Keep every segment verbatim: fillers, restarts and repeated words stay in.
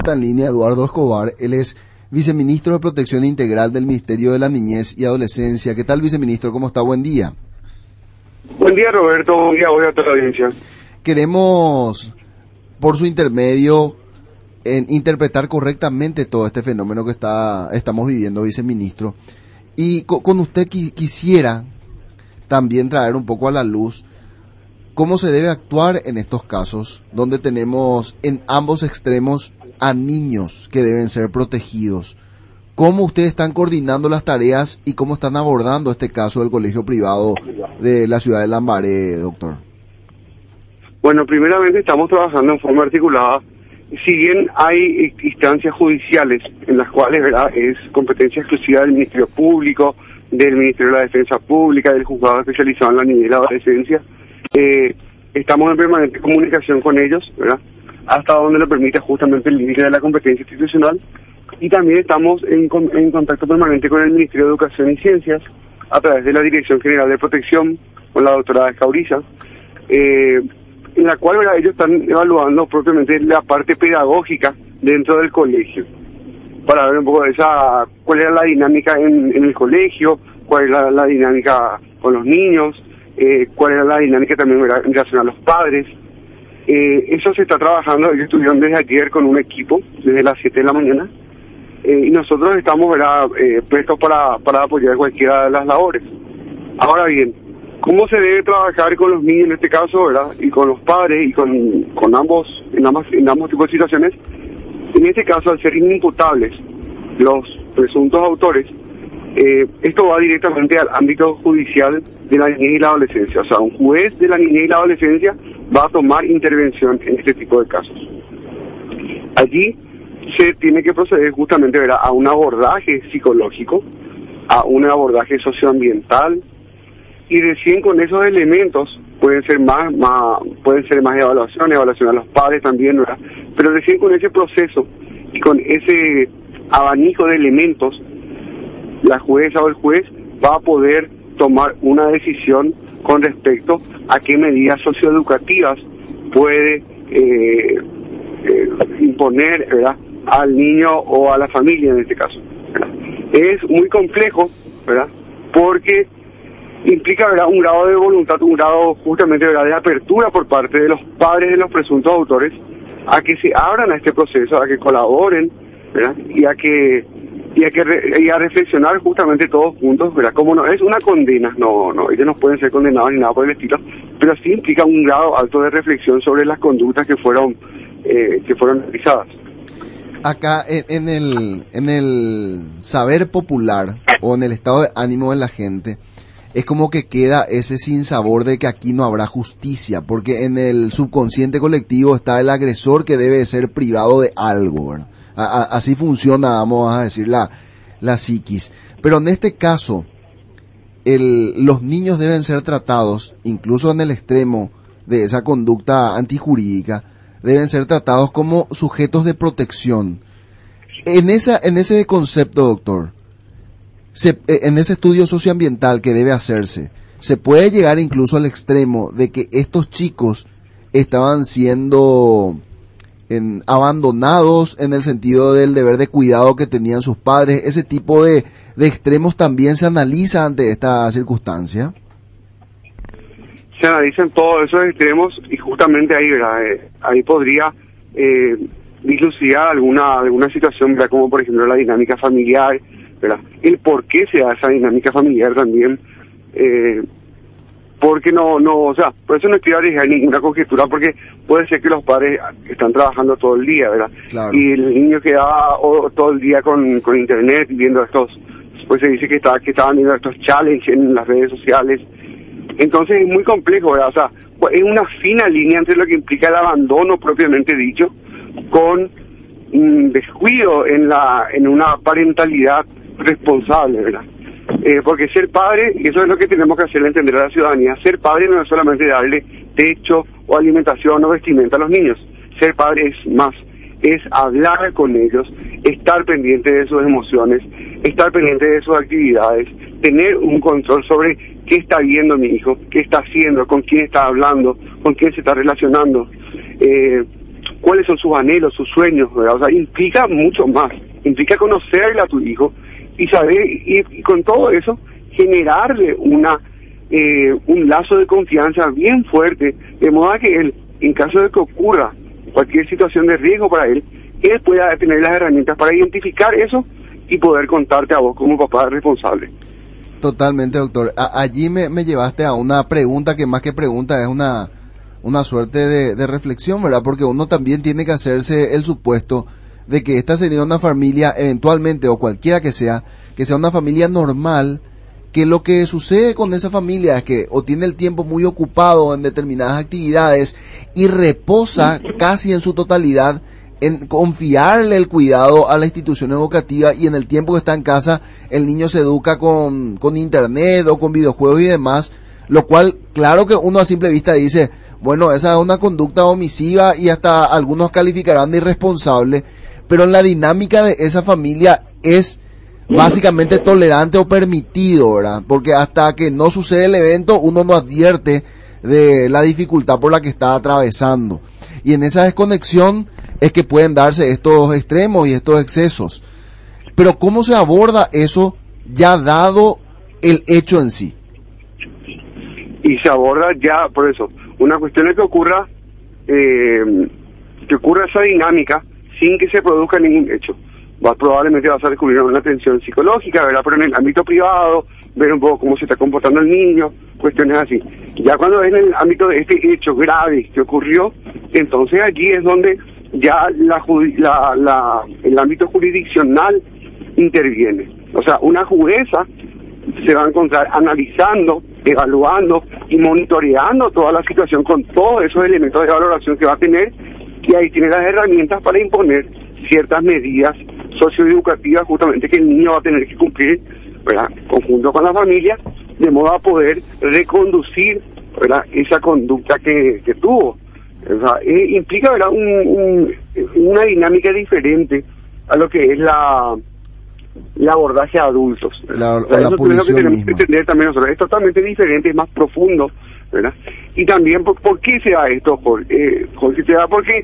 Está en línea Eduardo Escobar, él es viceministro de Protección Integral del Ministerio de la Niñez y Adolescencia. ¿Qué tal, viceministro? ¿Cómo está? Buen día. Buen día, Roberto. Buen día hoy a toda la audiencia. Queremos, por su intermedio, en interpretar correctamente todo este fenómeno que está estamos viviendo, viceministro. Y con, con usted qui, quisiera también traer un poco a la luz cómo se debe actuar en estos casos, donde tenemos en ambos extremos a niños que deben ser protegidos. ¿Cómo ustedes están coordinando las tareas y cómo están abordando este caso del colegio privado de la ciudad de Lambaré, doctor? Bueno, primeramente estamos trabajando en forma articulada. Si bien hay instancias judiciales en las cuales, ¿verdad?, es competencia exclusiva del Ministerio Público, del Ministerio de la Defensa Pública, del Juzgado Especializado en la Niñez y la Adolescencia, eh, estamos en permanente comunicación con ellos, ¿verdad?, hasta donde lo permite justamente el límite de la competencia institucional, y también estamos en, en contacto permanente con el Ministerio de Educación y Ciencias, a través de la Dirección General de Protección, con la doctora Escauriza, eh, en la cual, ¿verdad?, ellos están evaluando propiamente la parte pedagógica dentro del colegio, para ver un poco esa, cuál era la dinámica en, en el colegio, cuál era la, la dinámica con los niños, eh, cuál era la dinámica también, ¿verdad?, en relación a los padres. Eh, eso se está trabajando. Ellos estuvieron desde ayer con un equipo, desde las siete de la mañana, eh, y nosotros estamos, ¿verdad?, eh, prestos para, para apoyar cualquiera de las labores. Ahora bien, ¿cómo se debe trabajar con los niños en este caso, ¿verdad?, y con los padres y con, con ambos, en ambos, en ambos tipos de situaciones? En este caso, al ser inimputables los presuntos autores, eh, esto va directamente al ámbito judicial de la niñez y la adolescencia. O sea, un juez de la niñez y la adolescencia va a tomar intervención en este tipo de casos. Allí se tiene que proceder justamente, ¿verdad?, a un abordaje psicológico, a un abordaje socioambiental, y recién con esos elementos pueden ser más, más pueden ser más evaluaciones, evaluación a los padres también, ¿verdad?, pero recién con ese proceso y con ese abanico de elementos, la jueza o el juez va a poder tomar una decisión con respecto a qué medidas socioeducativas puede eh, eh, imponer, ¿verdad?, al niño o a la familia en este caso, ¿verdad? Es muy complejo, ¿verdad?, porque implica, ¿verdad?, un grado de voluntad, un grado justamente, ¿verdad?, de apertura por parte de los padres de los presuntos autores a que se abran a este proceso, a que colaboren, ¿verdad?, y a que y a que re, y a reflexionar justamente todos juntos, ¿verdad? Como no es una condena, no, no, ellos no pueden ser condenados ni nada por el estilo, pero sí implica un grado alto de reflexión sobre las conductas que fueron eh, que fueron realizadas. Acá en, en el en el saber popular o en el estado de ánimo de la gente es como que queda ese sinsabor de que aquí no habrá justicia, porque en el subconsciente colectivo está el agresor que debe ser privado de algo, ¿verdad? A, a, así funciona, vamos a decir, la, la psiquis. Pero en este caso, el, los niños deben ser tratados, incluso en el extremo de esa conducta antijurídica, deben ser tratados como sujetos de protección. En esa, en ese concepto, doctor, se, en ese estudio socioambiental que debe hacerse, se puede llegar incluso al extremo de que estos chicos estaban siendo en, abandonados en el sentido del deber de cuidado que tenían sus padres. Ese tipo de, de extremos también se analiza ante esta circunstancia. Se analizan todos esos extremos y justamente ahí, ¿verdad?, eh, ahí podría eh, dilucidar alguna alguna situación, ¿verdad?, como por ejemplo la dinámica familiar, ¿verdad?, el por qué se da esa dinámica familiar también, eh, porque no, no, o sea, por eso no quiero arriesgar ninguna conjetura, porque puede ser que los padres están trabajando todo el día, ¿verdad?, claro, y el niño quedaba o, todo el día con, con internet viendo estos, pues se dice que, está, que estaban viendo estos challenges en las redes sociales. Entonces es muy complejo, ¿verdad? O sea, es una fina línea entre lo que implica el abandono propiamente dicho con un descuido en la en una parentalidad responsable, ¿verdad? Eh, porque ser padre, y eso es lo que tenemos que hacer entender a la ciudadanía, ser padre no es solamente darle techo o alimentación o vestimenta a los niños. Ser padre es más, es hablar con ellos, estar pendiente de sus emociones, estar pendiente de sus actividades, tener un control sobre qué está viendo mi hijo, qué está haciendo, con quién está hablando, con quién se está relacionando. Eh, cuáles son sus anhelos, sus sueños, ¿verdad? O sea, implica mucho más, implica conocerle a tu hijo y saber, y, y con todo eso, generarle una eh, un lazo de confianza bien fuerte, de modo que él, en caso de que ocurra cualquier situación de riesgo para él, él pueda tener las herramientas para identificar eso y poder contarte a vos como papá responsable. Totalmente, doctor. A- allí me, me llevaste a una pregunta que más que pregunta es una, una suerte de, de reflexión, ¿verdad? Porque uno también tiene que hacerse el supuesto de que esta sería una familia, eventualmente, o cualquiera que sea, que sea una familia normal, que lo que sucede con esa familia es que o tiene el tiempo muy ocupado en determinadas actividades y reposa casi en su totalidad en confiarle el cuidado a la institución educativa, y en el tiempo que está en casa el niño se educa con, con internet o con videojuegos y demás, lo cual claro que uno a simple vista dice, bueno, esa es una conducta omisiva y hasta algunos calificarán de irresponsable, pero en la dinámica de esa familia es básicamente tolerante o permitido, ¿verdad? Porque hasta que no sucede el evento uno no advierte de la dificultad por la que está atravesando, y en esa desconexión es que pueden darse estos extremos y estos excesos. Pero ¿cómo se aborda eso ya dado el hecho en sí? Y se aborda ya, por eso, una cuestión es que ocurra, eh, que ocurra esa dinámica sin que se produzca ningún hecho. Vas, probablemente vas a descubrir una atención psicológica, ¿verdad? Pero en el ámbito privado, ver un poco cómo se está comportando el niño, cuestiones así. Ya cuando es en el ámbito de este hecho grave que ocurrió, entonces allí es donde ya la, la, la el ámbito jurisdiccional interviene. O sea, una jueza se va a encontrar analizando, evaluando y monitoreando toda la situación con todos esos elementos de valoración que va a tener, y ahí tiene las herramientas para imponer ciertas medidas socioeducativas justamente que el niño va a tener que cumplir, ¿verdad?, conjunto con la familia, de modo a poder reconducir, ¿verdad?, esa conducta que, que tuvo. O sea, eh, implica, ¿verdad?, un, un, una dinámica diferente a lo que es la, la abordaje a adultos. La, o sea, la eso es lo que tenemos misma. que entender también nosotros. Es totalmente diferente, es más profundo, ¿verdad? Y también, ¿por, por qué se da esto, Jorge? Eh, Jorge, se da porque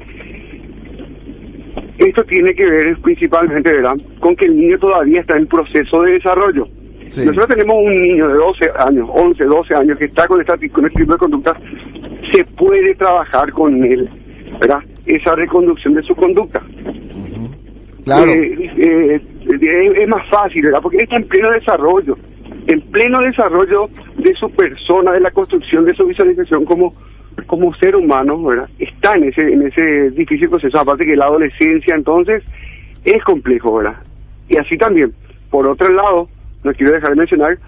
esto tiene que ver principalmente, ¿verdad?, con que el niño todavía está en proceso de desarrollo. Sí. Nosotros tenemos un niño de doce años, once, doce años, que está con, esta, con este tipo de conducta. Se puede trabajar con él, ¿verdad?, esa reconducción de su conducta. Uh-huh. Claro. Eh, eh, eh, es más fácil, ¿verdad?, porque está en pleno desarrollo, en pleno desarrollo de su persona, de la construcción de su visualización como como ser humano, ¿verdad? Está en ese en ese difícil proceso, aparte que la adolescencia entonces es complejo, ¿verdad? Y así también, por otro lado, no quiero dejar de mencionar,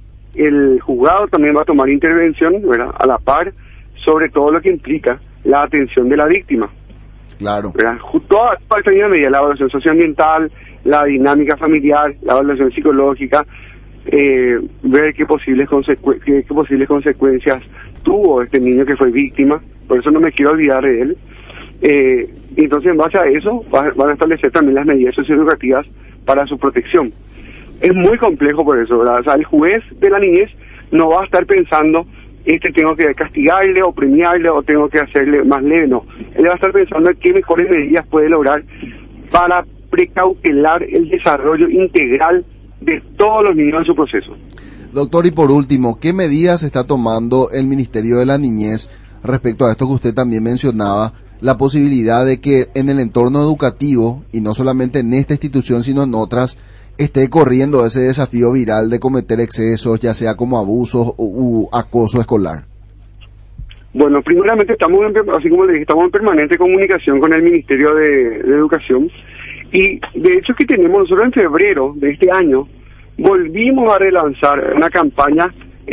el juzgado también va a tomar intervención, ¿verdad?, a la par, sobre todo lo que implica la atención de la víctima. Claro. ¿Verdad? Toda esta medida, la evaluación socioambiental, la dinámica familiar, la evaluación psicológica, eh, ver qué posibles, consecu- qué, qué posibles consecuencias tuvo este niño que fue víctima, por eso no me quiero olvidar de él. Eh, entonces, en base a eso, va, van a establecer también las medidas socioeducativas para su protección. Es muy complejo por eso, ¿verdad? O sea, el juez de la niñez no va a estar pensando, este tengo que castigarle o premiarle o tengo que hacerle más leve, no. Él va a estar pensando en qué mejores medidas puede lograr para precautelar el desarrollo integral de todos los niños en su proceso. Doctor, y por último, ¿qué medidas está tomando el Ministerio de la Niñez respecto a esto que usted también mencionaba, la posibilidad de que en el entorno educativo, y no solamente en esta institución sino en otras, esté corriendo ese desafío viral de cometer excesos, ya sea como abusos u, u acoso escolar? Bueno, primeramente estamos, en, así como le dije, estamos en permanente comunicación con el Ministerio de, de Educación, y de hecho que tenemos nosotros en febrero de este año, volvimos a relanzar una campaña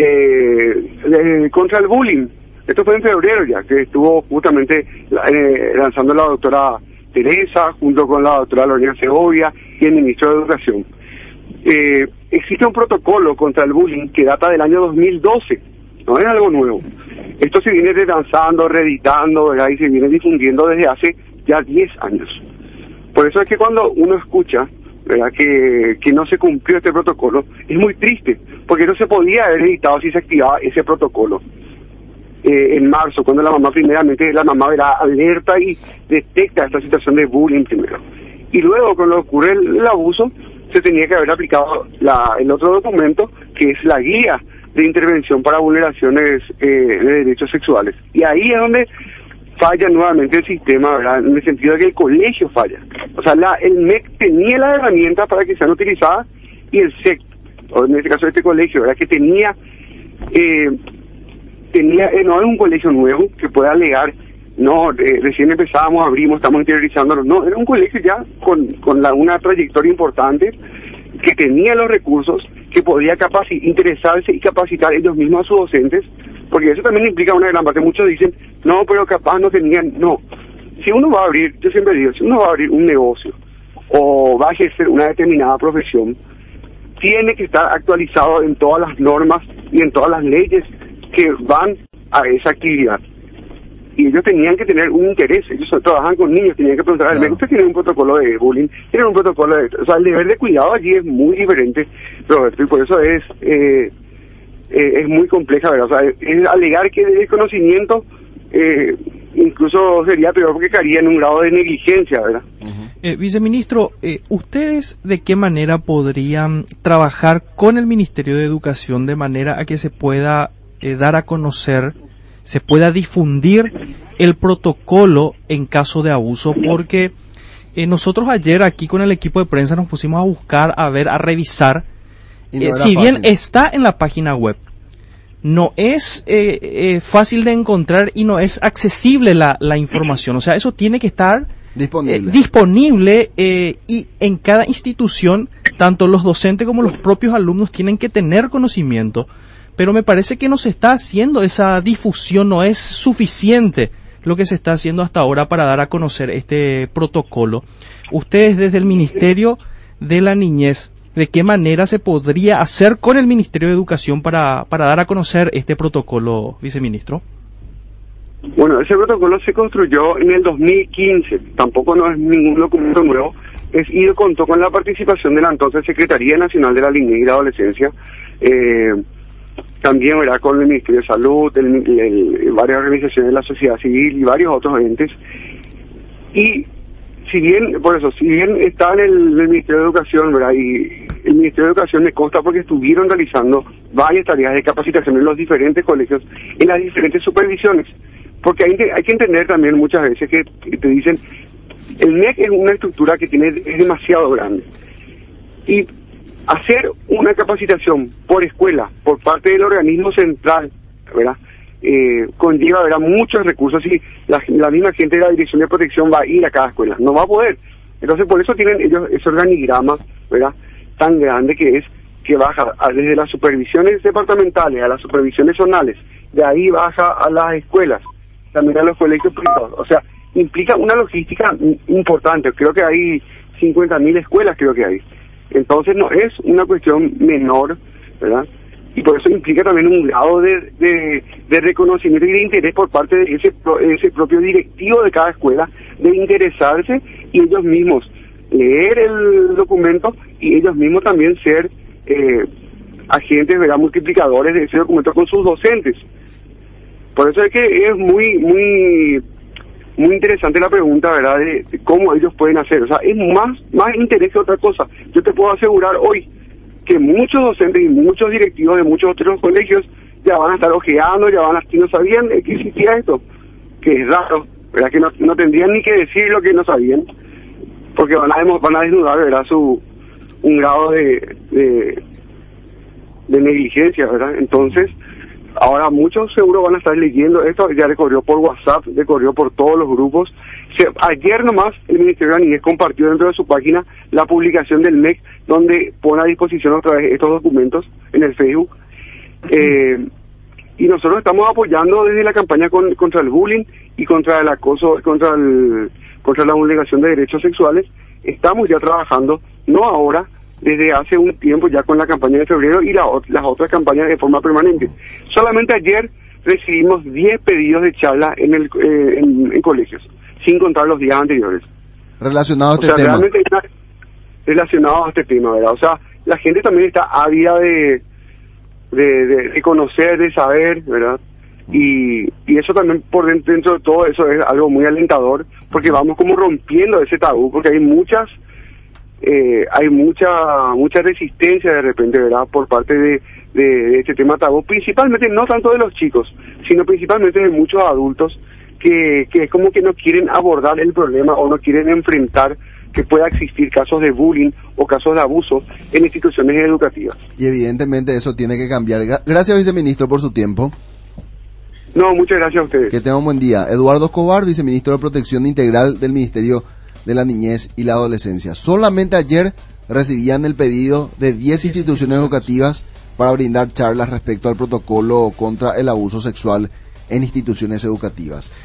eh, de, contra el bullying. Esto fue en febrero ya, que estuvo justamente eh, lanzando la doctora Teresa, junto con la doctora Lorena Segovia y el ministro de Educación. Eh, existe un protocolo contra el bullying que data del año dos mil doce, no es algo nuevo. Esto se viene relanzando, reeditando, ¿verdad?, y se viene difundiendo desde hace ya diez años. Por eso es que cuando uno escucha, ¿verdad?, que, que no se cumplió este protocolo, es muy triste, porque no se podía haber editado si se activaba ese protocolo. eh, en marzo, cuando la mamá primeramente, la mamá verá alerta y detecta esta situación de bullying primero. Y luego, cuando ocurre el, el abuso, se tenía que haber aplicado la, el otro documento, que es la guía de intervención para vulneraciones eh, de derechos sexuales. Y ahí es donde falla nuevamente el sistema, ¿verdad? En el sentido de que el colegio falla. O sea, la, el M E C tenía las herramientas para que sean utilizadas y el S E C, o en este caso este colegio, ¿verdad? Que tenía, eh, tenía eh, no es un colegio nuevo que pueda alegar, no, eh, recién empezamos, abrimos, estamos interiorizándolo, no, era un colegio ya con, con la, una trayectoria importante, que tenía los recursos, que podía capaci- interesarse y capacitar ellos mismos a sus docentes, porque eso también implica una gran parte. Muchos dicen, no, pero capaz no tenían, no. Si uno va a abrir, yo siempre digo, si uno va a abrir un negocio o va a ejercer una determinada profesión, tiene que estar actualizado en todas las normas y en todas las leyes que van a esa actividad. Y ellos tenían que tener un interés, ellos trabajan con niños, tenían que preguntar, claro. ¿Usted tiene un protocolo de bullying? ¿Tiene un protocolo de...? O sea, el deber de cuidado allí es muy diferente, Roberto, y por eso es eh, eh, es muy compleja, ¿verdad? O sea, es, es alegar que de desconocimiento eh, incluso sería peor porque caería en un grado de negligencia, ¿verdad? Uh-huh. eh, viceministro, eh, ¿ustedes de qué manera podrían trabajar con el Ministerio de Educación de manera a que se pueda eh, dar a conocer, se pueda difundir el protocolo en caso de abuso? Porque eh, nosotros ayer aquí con el equipo de prensa nos pusimos a buscar, a ver, a revisar, no eh, si bien está en la página web, no es eh, eh, fácil de encontrar y no es accesible la, la información. O sea, eso tiene que estar disponible, eh, disponible eh, y en cada institución, tanto los docentes como los propios alumnos tienen que tener conocimiento. Pero me parece que no se está haciendo esa difusión, no es suficiente lo que se está haciendo hasta ahora para dar a conocer este protocolo. Ustedes desde el Ministerio de la Niñez, ¿de qué manera se podría hacer con el Ministerio de Educación para, para dar a conocer este protocolo, viceministro? Bueno, ese protocolo se construyó en el dos mil quince, tampoco no es ningún documento nuevo, es y contó con la participación de la entonces Secretaría Nacional de la Niñez y la Adolescencia, eh, también, ¿verdad?, con el Ministerio de Salud, el, el, el, varias organizaciones de la sociedad civil y varios otros entes. Y si bien, por eso, si bien está en el, el Ministerio de Educación, ¿verdad?, y el Ministerio de Educación me consta porque estuvieron realizando varias tareas de capacitación en los diferentes colegios, en las diferentes supervisiones, porque hay, hay que entender también muchas veces que, que te dicen, el M E C es una estructura que tiene es demasiado grande, y hacer una capacitación por escuela, por parte del organismo central, ¿verdad?, eh, conlleva, ¿verdad?, muchos recursos, y la, la misma gente de la Dirección de Protección va a ir a cada escuela, no va a poder. Entonces, por eso tienen ellos ese organigrama, ¿verdad?, tan grande que es, que baja a, desde las supervisiones departamentales a las supervisiones zonales, de ahí baja a las escuelas, también a los colegios privados. O sea, implica una logística importante. Creo que hay cincuenta mil escuelas, creo que hay. Entonces no es una cuestión menor, ¿verdad? Y por eso implica también un grado de, de, de reconocimiento y de interés por parte de ese, ese propio directivo de cada escuela, de interesarse y ellos mismos leer el documento y ellos mismos también ser eh, agentes, ¿verdad?, multiplicadores de ese documento con sus docentes. Por eso es que es muy, muy... muy interesante la pregunta, ¿verdad?, de, de cómo ellos pueden hacer. O sea, es más más interés que otra cosa. Yo te puedo asegurar hoy que muchos docentes y muchos directivos de muchos otros colegios ya van a estar ojeando, ya van a estar, no sabían que existía esto, que es raro, ¿verdad?, que no, no tendrían ni que decir lo que no sabían, porque van a, van a desnudar, ¿verdad?, su un grado de, de, de negligencia, ¿verdad? Entonces, ahora muchos seguro van a estar leyendo esto, ya le corrió por WhatsApp, le corrió por todos los grupos. Se, ayer nomás el Ministerio de la Niñez compartió dentro de su página la publicación del M E C, donde pone a disposición otra vez estos documentos en el Facebook. Eh, y nosotros estamos apoyando desde la campaña con, contra el bullying y contra el acoso, contra el, contra la vulneración de derechos sexuales. Estamos ya trabajando, no ahora, desde hace un tiempo ya con la campaña de febrero y la, las otras campañas de forma permanente. Solamente ayer recibimos diez pedidos de charla en el eh, en, en colegios, sin contar los días anteriores. Relacionados a este o sea, tema. Realmente está relacionado a este tema, ¿verdad? O sea, la gente también está ávida de, de, de, de conocer, de saber, ¿verdad? Y, y eso también por dentro, dentro de todo eso es algo muy alentador, porque vamos como rompiendo ese tabú, porque hay muchas, eh, hay mucha mucha resistencia de repente, ¿verdad?, por parte de, de, de este tema tabú, principalmente no tanto de los chicos, sino principalmente de muchos adultos que, que es como que no quieren abordar el problema o no quieren enfrentar que pueda existir casos de bullying o casos de abuso en instituciones educativas. Y evidentemente eso tiene que cambiar. Gracias, viceministro, por su tiempo. No, muchas gracias a ustedes. Que tenga un buen día. Eduardo Escobar, viceministro de Protección Integral del Ministerio de la Niñez y la Adolescencia. Solamente ayer recibían el pedido de diez instituciones educativas para brindar charlas respecto al protocolo contra el abuso sexual en instituciones educativas.